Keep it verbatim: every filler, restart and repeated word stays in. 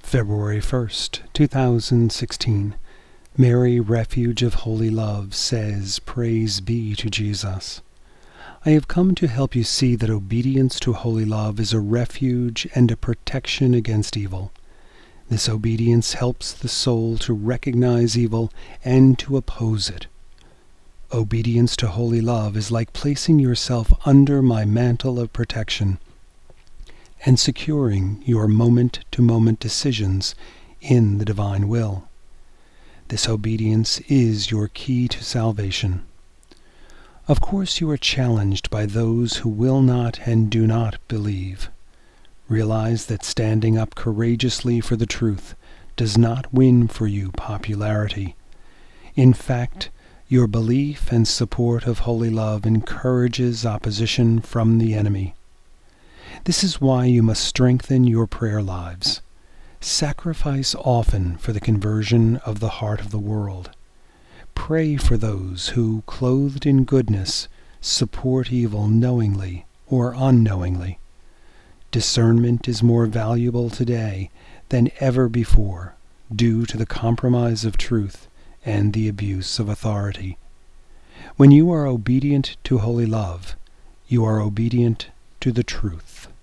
February first, two thousand sixteen. Mary, Refuge of Holy Love, says, Praise be to Jesus. I have come to help you see that obedience to holy love is a refuge and a protection against evil. This obedience helps the soul to recognize evil and to oppose it. Obedience to holy love is like placing yourself under my mantle of protection and securing your moment-to-moment decisions in the divine will. This obedience is your key to salvation. Of course, you are challenged by those who will not and do not believe. Realize that standing up courageously for the truth does not win for you popularity. In fact, your belief and support of holy love encourages opposition from the enemy. This is why you must strengthen your prayer lives. Sacrifice often for the conversion of the heart of the world. Pray for those who, clothed in goodness, support evil knowingly or unknowingly. Discernment is more valuable today than ever before due to the compromise of truth and the abuse of authority. When you are obedient to holy love, you are obedient to the truth.